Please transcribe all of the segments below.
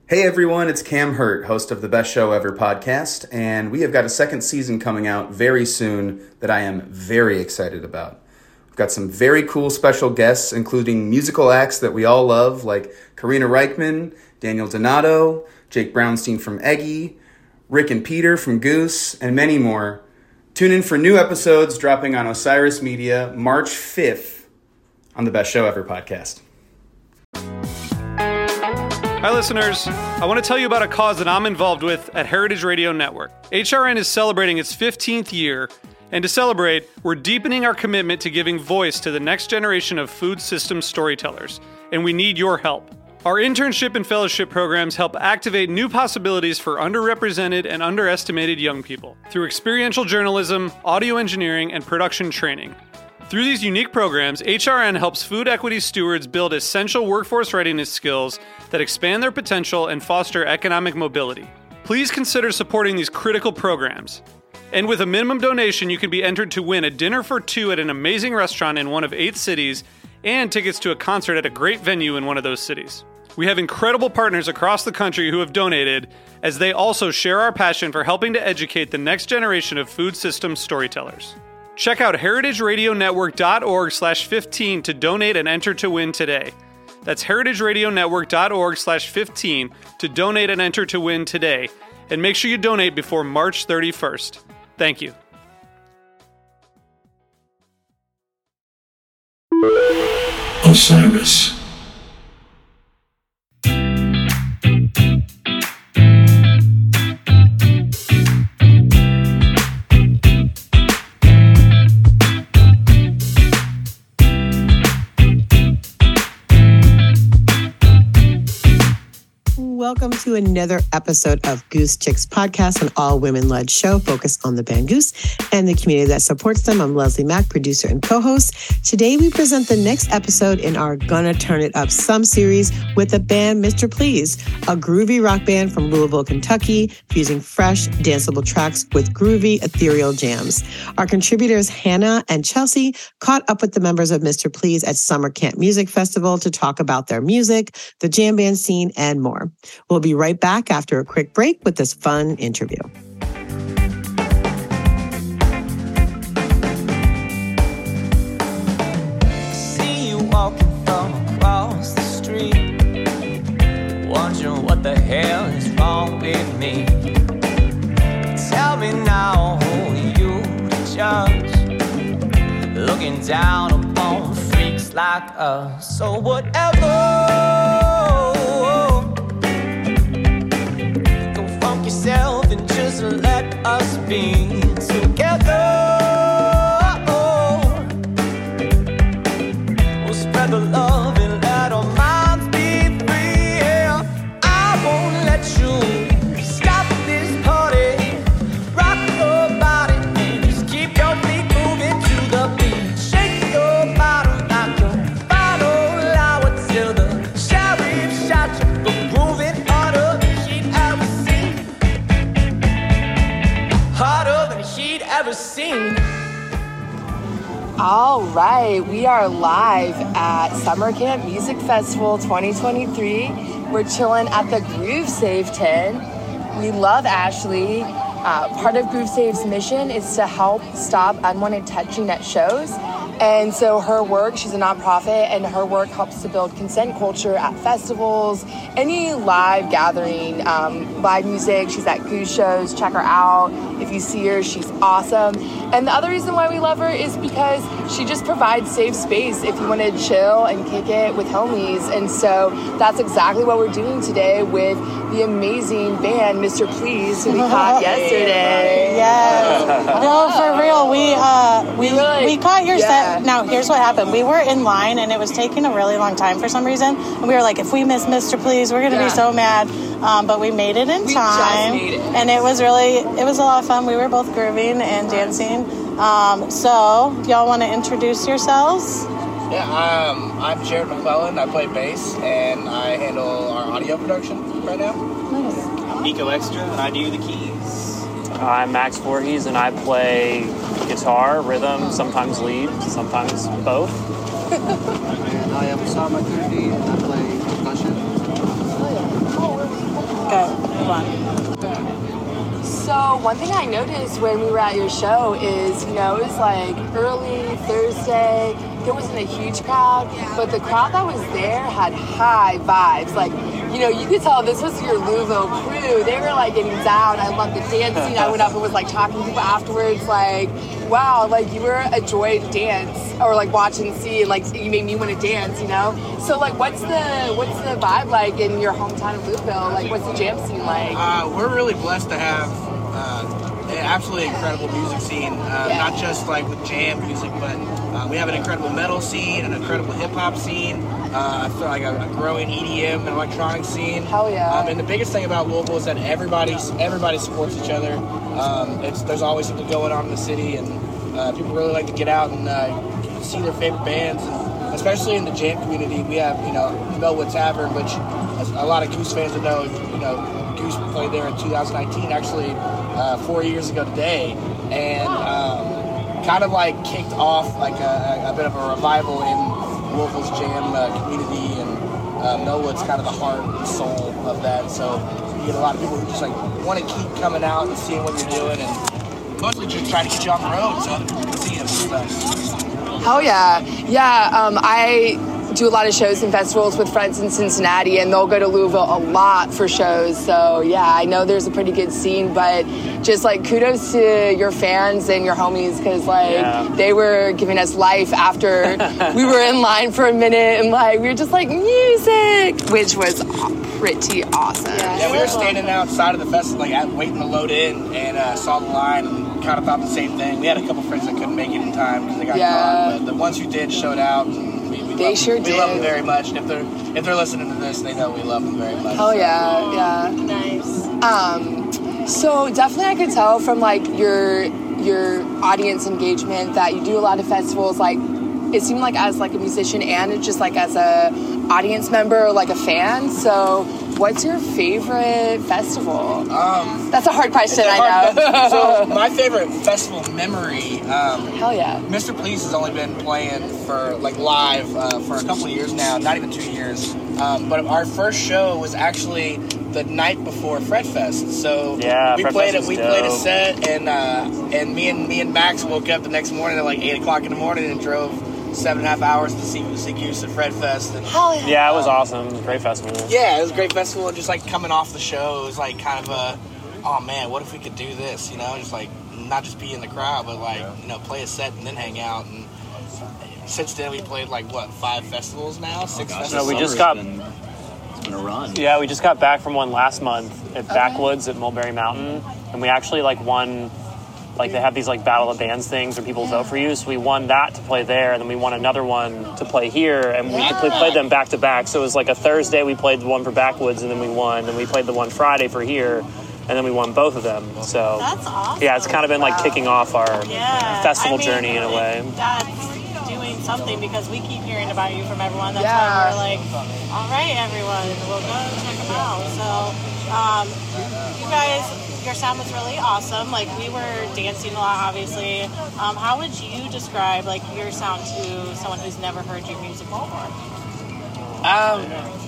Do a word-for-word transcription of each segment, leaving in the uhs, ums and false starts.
Hey everyone, it's Cam Hurt, host of the Best Show Ever podcast, and we have got a second season coming out very soon that I am very excited about. We've got some very cool special guests, including musical acts that we all love, like Karina Reichman, Daniel Donato, Jake Brownstein from Eggy, Rick and Peter from Goose, and many more. Tune in for new episodes dropping on Osiris Media March fifth on the Best Show Ever podcast. Hi listeners, I want to tell you about a cause that I'm involved with at Heritage Radio Network. H R N is celebrating its fifteenth year, and to celebrate, we're deepening our commitment to giving voice to the next generation of food systems storytellers, and we need your help. Our internship and fellowship programs help activate new possibilities for underrepresented and underestimated young people through experiential journalism, audio engineering, and production training. Through these unique programs, H R N helps food equity stewards build essential workforce readiness skills that expand their potential and foster economic mobility. Please consider supporting these critical programs. And with a minimum donation, you can be entered to win a dinner for two at an amazing restaurant in one of eight cities and tickets to a concert at a great venue in one of those cities. We have incredible partners across the country who have donated, as they also share our passion for helping to educate the next generation of food systems storytellers. Check out heritageradionetwork.org slash 15 to donate and enter to win today. That's heritageradionetwork.org slash 15 to donate and enter to win today. And make sure you donate before March thirty-first. Thank you. Osiris. Welcome to another episode of Goose Chicks Podcast, an all-women-led show focused on the band Goose and the community that supports them. I'm Leslie Mack, producer and co-host. Today, we present the next episode in our Gonna Turn It Up Some series with the band Mister Please, a groovy rock band from Louisville, Kentucky, fusing fresh, danceable tracks with groovy, ethereal jams. Our contributors, Hannah and Chelsea, caught up with the members of Mister Please at Summer Camp Music Festival to talk about their music, the jam band scene, and more. We'll be right back after a quick break with this fun interview. See you walking from across the street, wondering what the hell is wrong with me. Tell me now, who are you to judge? Looking down upon freaks like us. So whatever, yourself and just let us be together. We'll spread the love and let our minds be free. Yeah. I won't let you stop this party. Rock your body and just keep your feet moving to the beat. Shake your body like your final hour till the sheriff shot you for grooving harder than she'd ever seen. Harder than he'd ever seen. All right, we are live at Summer Camp Music Festival twenty twenty-three. We're chilling at the Groove Save tent. We love Ashley. Uh, part of Groove Save's mission is to help stop unwanted touching at shows. And so her work, she's a nonprofit, and her work helps to build consent culture at festivals, any live gathering, um, live music. She's at Goose shows. Check her out. If you see her, she's awesome. And the other reason why we love her is because she just provides safe space if you want to chill and kick it with homies. And so that's exactly what we're doing today with the amazing band Mister Please, who we caught yesterday. Yes. No, for real. We uh, we really, we caught your yeah. set. Now, here's what happened. We were in line, and it was taking a really long time for some reason. And we were like, if we miss Mister Please, we're going to yeah. be so mad. Um, but we made it in we time. Just made it. And it was really, it was a lot of fun. We were both grooving and dancing. Um, so, y'all want to introduce yourselves? Yeah, um, I'm Jared McClellan. I play bass, and I handle our audio production right now. Nice. I'm Nico Extra, and I do the keys. I'm Max Voorhees, and I play guitar, rhythm, sometimes lead, sometimes both. And I am Sam Makundi, and I play percussion. fun. So one thing I noticed when we were at your show is, you know, it was like early Thursday. There wasn't a huge crowd, but the crowd that was there had high vibes. Like, you know, you could tell this was your Louisville crew. They were like getting down. I loved the dancing. I went up and was like talking to people afterwards. Like, wow, like you were a joy to dance or like watch and see, and like you made me want to dance. You know. So like, what's the what's the vibe like in your hometown of Louisville? Like, what's the jam scene like? Uh, we're really blessed to have uh, an absolutely incredible music scene. Uh, Yeah. Not just like with jam music, but uh, we have an incredible metal scene, an incredible hip hop scene. Uh, I feel like a, a growing E D M and electronic scene. Hell yeah. Um, and the biggest thing about Louisville is that everybody everybody supports each other. Um, it's there's always something going on in the city, and uh, people really like to get out and uh, see their favorite bands. And especially in the jam community, we have you know Melwood Tavern, which a lot of Goose fans would know. You know, Goose played there in two thousand nineteen, actually uh, four years ago today, and um, kind of like kicked off like a, a bit of a revival in Louisville's jam uh, community, and uh, Melwood's kind of the heart and soul of that. So you get a lot of people who just like want to keep coming out and seeing what you're doing, and mostly just trying to get you on the road so other people can see it and stuff. Hell yeah. Yeah, um, I do a lot of shows and festivals with friends in Cincinnati, and they'll go to Louisville a lot for shows. So yeah, I know there's a pretty good scene, but just like kudos to your fans and your homies, because like Yeah. they were giving us life after we were in line for a minute, and like we were just like music, which was pretty awesome. Yeah, we were standing outside of the festival, like at- waiting to load in, and uh, saw the line, and kind of thought the same thing. We had a couple friends that couldn't make it in time because they got Yeah. caught, but the ones who did showed out. And we, we They love, sure we did. love them very much, and if they're if they're listening to this, they know we love them very much. Oh yeah, yeah. Nice. Um, so definitely I could tell from like your your audience engagement that you do a lot of festivals. Like it seemed like as like a musician and just like as a audience member or like a fan. So what's your favorite festival? Um, That's a hard question, It's a I hard know. fe- so my favorite festival memory, um, Hell yeah. Mister Please has only been playing for like live uh, for a couple of years now, not even two years. Um, but our first show was actually the night before Fred Fest. So Yeah, we Fred played Fest it. We was played a dope. set, and uh, and me and me and Max woke up the next morning at like eight o'clock in the morning and drove seven and a half hours to see see Goose at Fred Fest. And, Hell yeah. Yeah, it was awesome. Great festival. yeah, it was a great festival, and just like coming off the show, it was like kind of a, oh man, what if we could do this? You know, just like not just be in the crowd, but like you know, play a set and then hang out. And since then, we played like what five festivals now, six Gosh, festivals. No, we this just summer's got- been- it's been a run. Yeah, we just got back from one last month at Backwoods at Mulberry Mountain, and we actually like won. Like they have these like battle of bands things where people vote for you. So we won that to play there, and then we won another one to play here, and we, we played them back to back. So it was like a Thursday we played the one for Backwoods, and then we won, and we played the one Friday for here, and then we won both of them. So That's awesome. yeah, it's kind of been like kicking off our Yeah. festival I mean, journey in a way. That's doing something because we keep hearing about you from everyone. That's Yeah. why we're like, all right, everyone, we'll go check them out. So, um, you guys, your sound was really awesome. Like we were dancing a lot, obviously. Um, how would you describe like your sound to someone who's never heard your music before? Um,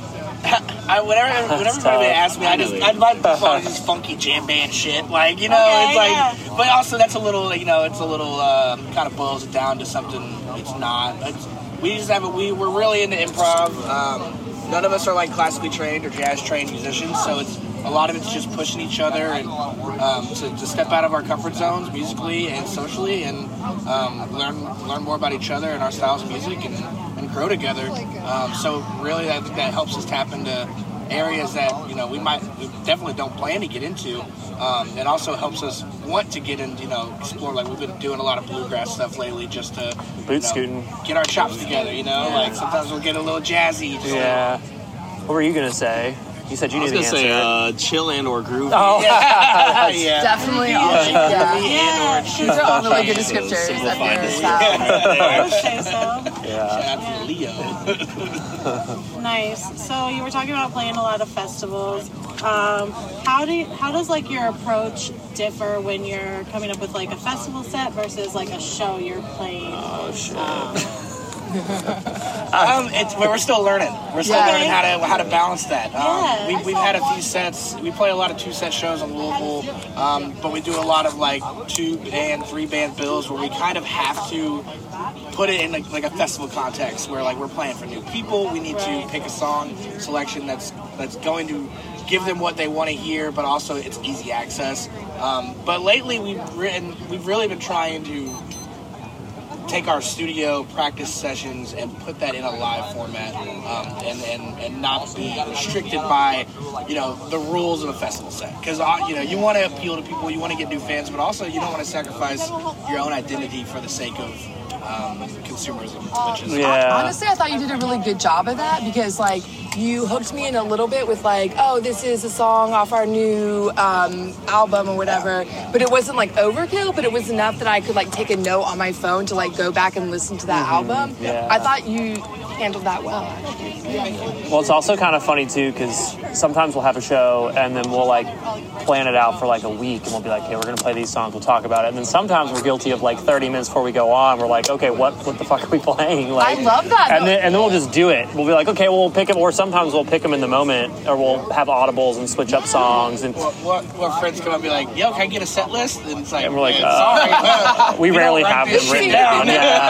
I whenever whenever somebody asks me, I just I like the fun, just funky jam band shit. Like you know, Okay, it's like, yeah. but also that's a little you know, it's a little um, kind of boils it down to something it's not. It's, we just have a, we we're really into improv. Um, none of us are like classically trained or jazz trained musicians, so it's a lot of it's just pushing each other and um, to, to step out of our comfort zones musically and socially, and um, learn learn more about each other and our styles of music, and, and grow together. Um, so really, I think that helps us tap into areas that you know we might we definitely don't plan to get into. Um, it also helps us want to get into you know explore. Like we've been doing a lot of bluegrass stuff lately, just to Boot you know, scooting. get our chops together. You know, like sometimes we'll get a little jazzy. Just Yeah. What were you gonna say? You said you I knew was the gonna answer. say uh, chill and or groove. Oh, yeah, yeah. Definitely all yeah. Yeah. These are all really good descriptors of Simplified your to- sound. I would say so. yeah. Shout out to Leo. Nice. So you were talking about playing a lot of festivals. Um, how do you, how does like your approach differ when you're coming up with like a festival set versus like a show you're playing? Oh shit. Um, Um, it's we're still learning. We're still Yeah. learning how to how to balance that. Um, Yeah, we, that's we've had a few sets. We play a lot of two set shows in Louisville, um, but we do a lot of like two band, three band bills where we kind of have to put it in like, like a festival context where like we're playing for new people. We need to pick a song selection that's that's going to give them what they want to hear, but also it's easy access. Um, but lately we've written, we've really been trying to take our studio practice sessions and put that in a live format, um, and, and, and not be restricted by, you know, the rules of a festival set. Because, uh, you know, you want to appeal to people, you want to get new fans, but also you don't want to sacrifice your own identity for the sake of um, consumerism. Which is, Yeah. Honestly, I thought you did a really good job of that because, like, you hooked me in a little bit with, like, oh, this is a song off our new um, album or whatever. But it wasn't, like, overkill, but it was enough that I could, like, take a note on my phone to, like, go back and listen to that album. yeah. I thought you handled that well, actually. Well, it's also kind of funny too because sometimes we'll have a show and then we'll like plan it out for like a week and we'll be like, "Okay, we're gonna play these songs. We'll talk about it." And then sometimes we're guilty of like thirty minutes before we go on. We're like, "Okay, what what the fuck are we playing?" Like, I love that. And then and then we'll just do it. We'll be like, "Okay, well, we'll pick them," or sometimes we'll pick them in the moment, or we'll have audibles and switch up songs. And what, what, what friends come up and be like, "Yo, can I get a set list?" And it's like, And we're like, "Man, uh, sorry, we don't rarely write have this them written shit down.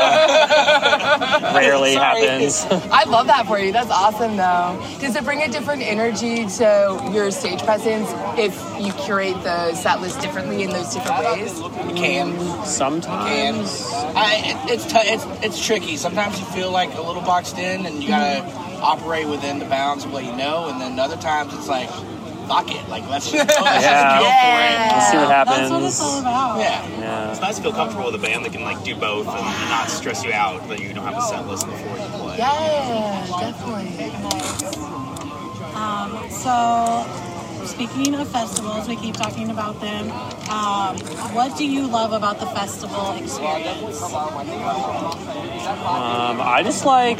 Yeah, rarely Sorry. happens. I love that for you. That's awesome, though. Does it bring a different energy to your stage presence if you curate the set list differently in those different ways? You can. And Sometimes. I, it, it's, t- it's it's tricky. Sometimes you feel like a little boxed in, and you gotta operate within the bounds of what you know. And then other times it's like, fuck it, like let's just go, let's Yeah. just go for Let's see what happens. That's what it's all about. it. Yeah. Yeah. It's nice to feel comfortable with a band that can like do both and not stress you out, but you don't have a set list before you play. Yeah, definitely. Um, so, speaking of festivals, we keep talking about them. Um, what do you love about the festival experience? Um, I just like.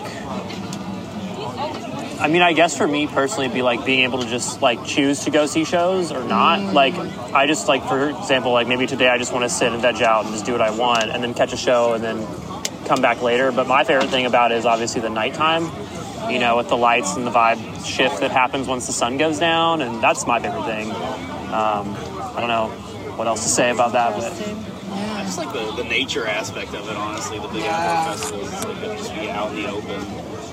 I mean, I guess for me personally, it'd be like being able to just like choose to go see shows or not. Like, I just like, for example, like maybe today I just want to sit and veg out and just do what I want, and then catch a show and then come back later. But my favorite thing about it is obviously the nighttime. You know, with the lights and the vibe shift that happens once the sun goes down, and that's my favorite thing. Um, I don't know what else to say about that, but I just like the, the nature aspect of it, honestly. The big outdoor festivals, it's like just be out in the open.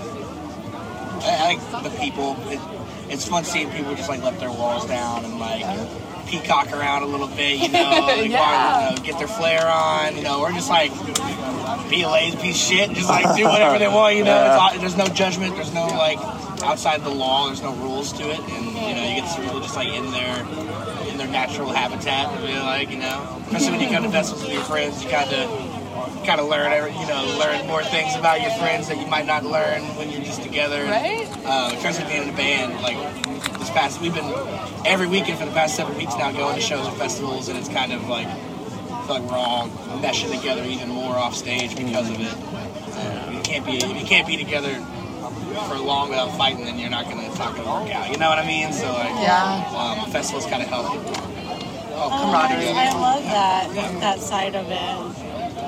I like the people. It, it's fun seeing people just like let their walls down and like peacock around a little bit, you know, like, Yeah. you know, get their flare on, you know, or just like be a lazy piece of shit, just like do whatever they want, you know. It's all, there's no judgment, there's no like outside the law, there's no rules to it, and you know, you get to see people just like in their in their natural habitat, I feel like, you know, especially when you come to festivals with your friends, you kind of kind of learn, every, you know, learn more things about your friends that you might not learn when you're just together. Right? Uh, especially being in a band, like this past, we've been every weekend for the past seven weeks now going to shows and festivals, and it's kind of like, I feel like we're all meshing together even more off stage because of it. Uh, you can't be, if you can't be together for long without fighting, then you're not going to, it's not going to work out. You know what I mean? So like, Yeah. um, festivals kind of help. Oh, camaraderie. I love that that side of it.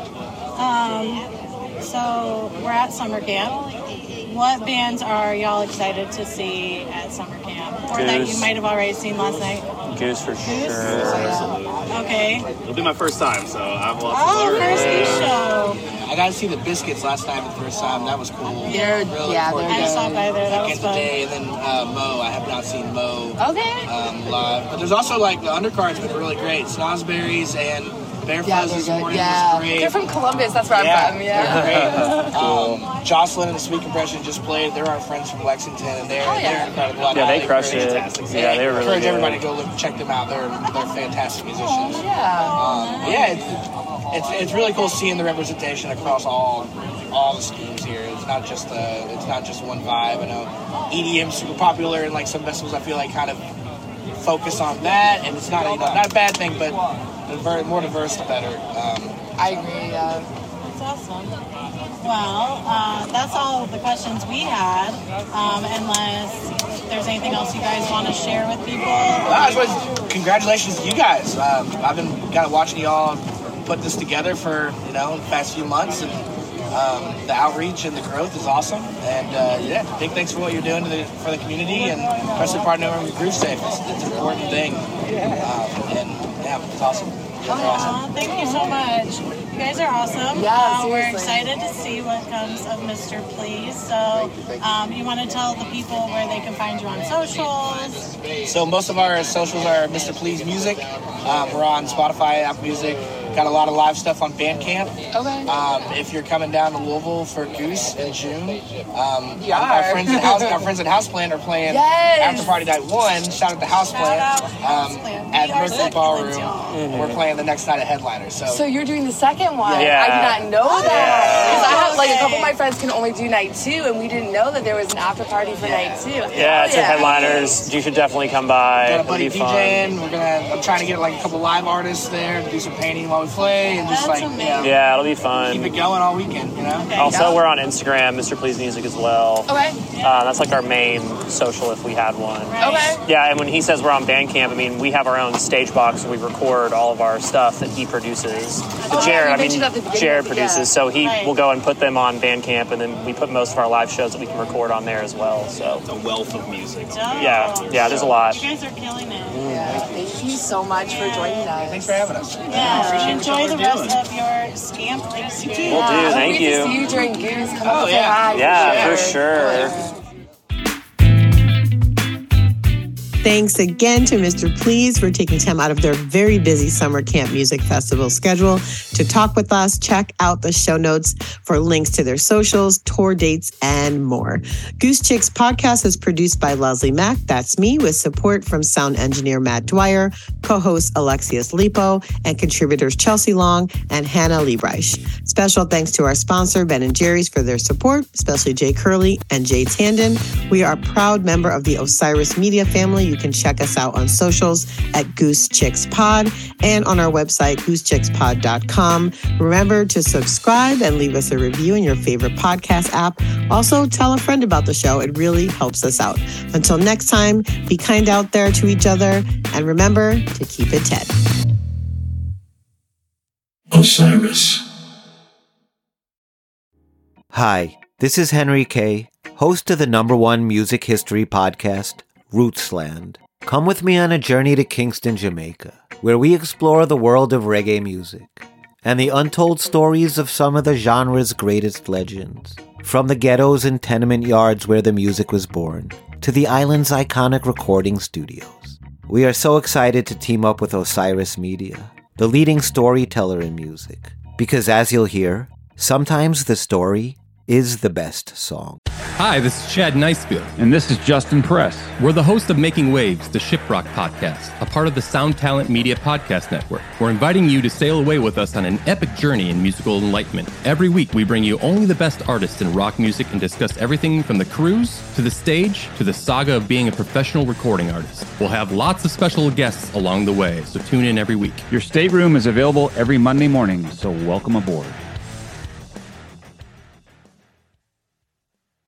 Um, so we're at summer camp. What bands are y'all excited to see at summer camp, or that Goose. you might have already seen last night? Goose for sure. Absolutely. Okay. It'll be my first time, so I have lots Oh, to learn. first new show. I got to see the Biscuits last night for the first time. That was cool. They're- Really yeah, looking forward they're to I stopped by there. That was Again fun. today, and then uh, Mo. I have not seen Mo Okay. um, live. But there's also like the undercard's been really great. Snosberries and Bear Yeah, Fuzz they're this good. morning Yeah. was great. They're from Columbus. That's where yeah, I'm from. Yeah. they're great. Um, Jocelyn and the Sweet Compression just played. They're our friends from Lexington, and they're, Oh, yeah. they're incredible. I Yeah, they highly crushed it. encourage- Yeah, they were really encourage good. everybody to go look, check them out. They're they're fantastic musicians. Yeah. Um, yeah, it's, it's it's really cool seeing the representation across all all the schemes here. It's not just uh, it's not just one vibe. I know E D M's super popular, and like some festivals I feel like kind of focus on that, and it's not you know, not a bad thing, but the more diverse the better. Um, I agree. Yeah. That's awesome. Well, uh, that's all the questions we had. Um, unless there's anything else you guys want to share with people. I just want congratulations to you guys. Um, I've been kind of watching y'all put this together for you know the past few months, and Um, the outreach and the growth is awesome. And uh, yeah, big thanks for what you're doing to the, for the community, and especially partnering with Groove Safe. It's, it's an important thing. Um, and yeah, it's awesome. Awesome. Thank you so much. You guys are awesome. Yeah, uh, we're seriously. excited to see what comes of Mister Please. So, um, you want to tell the people where they can find you on socials? So most of our socials are Mister Please Music. Um, we're on Spotify, Apple Music. Got a lot of live stuff on Bandcamp. Okay. Um, if you're coming down to Louisville for Goose in June, um, Yeah. our friends at House, our friends at Houseplant are playing Yes. after party night one. Shout out to Houseplant Shout out um, Houseplant. at We are Mercury Ballroom. succulents, We're playing the next night at Headliner. So, So you're doing the second one. Yeah. I did not know that. Because I have like a Okay. couple of my friends can only do night two, and we didn't know that there was an after party for night two. Yeah, it's at Headliners. You should definitely come by. got a It'll buddy be fun. DJing. We're gonna. I'm trying to get like a couple live artists there to do some painting while we play, and just That's like amazing. you know, Yeah, it'll be keep fun. it going all weekend. You know. Also, we're on Instagram, Mister Please Music as well. Okay. Uh, that's like our main social if we had one. Okay. Yeah, and when he says we're on Bandcamp, I mean, we have our own stage box where we record all of our stuff that he produces. Oh, Jared, yeah, I you mean, mentioned at the beginning Jared of the- produces, yeah. so he Right. will go and put them on Bandcamp, and then we put most of our live shows that we can record on there as well. So, It's a wealth of music. yeah, yeah, there's a lot. You guys are killing it. Yeah. Thank you so much for joining us. Thanks for having us. Yeah, appreciate enjoy what the you're rest doing. of your scamp race. Will do, Yeah, thank we you. get to see you during Goose. Come Oh, on, say yeah. hi. Yeah, for sure. Thanks again to Mister Please for taking time out of their very busy summer camp music festival schedule to talk with us. Check out the show notes for links to their socials, tour dates, and more. Goose Chicks podcast is produced by Leslie Mack, that's me, with support from sound engineer Matt Dwyer, co-host Alexius Lipo, and contributors Chelsea Long and Hannah Liebreich. Special thanks to our sponsor, Ben and Jerry's, for their support, especially Jay Curley and Jay Tandon. We are a proud member of the Osiris Media family. You can check us out on socials at Goose Chicks Pod and on our website, goose chicks pod dot com. Remember to subscribe and leave us a review in your favorite podcast app. Also, tell a friend about the show. It really helps us out. Until next time, be kind out there to each other and remember to keep it Ted. Osiris. Hi, this is Henry Kay, host of the number one music history podcast, Rootsland. Come with me on a journey to Kingston, Jamaica, where we explore the world of reggae music and the untold stories of some of the genre's greatest legends. From the ghettos and tenement yards where the music was born, to the island's iconic recording studios. We are so excited to team up with Osiris Media, the leading storyteller in music, because as you'll hear, sometimes the story is the best song. Hi, this is Chad Nicefield. And this is Justin Press. We're the host of Making Waves, the Shiprock podcast, a part of the Sound Talent Media Podcast Network. We're inviting you to sail away with us on an epic journey in musical enlightenment. Every week, we bring you only the best artists in rock music and discuss everything from the cruise to the stage to the saga of being a professional recording artist. We'll have lots of special guests along the way, so tune in every week. Your stateroom is available every Monday morning, so welcome aboard.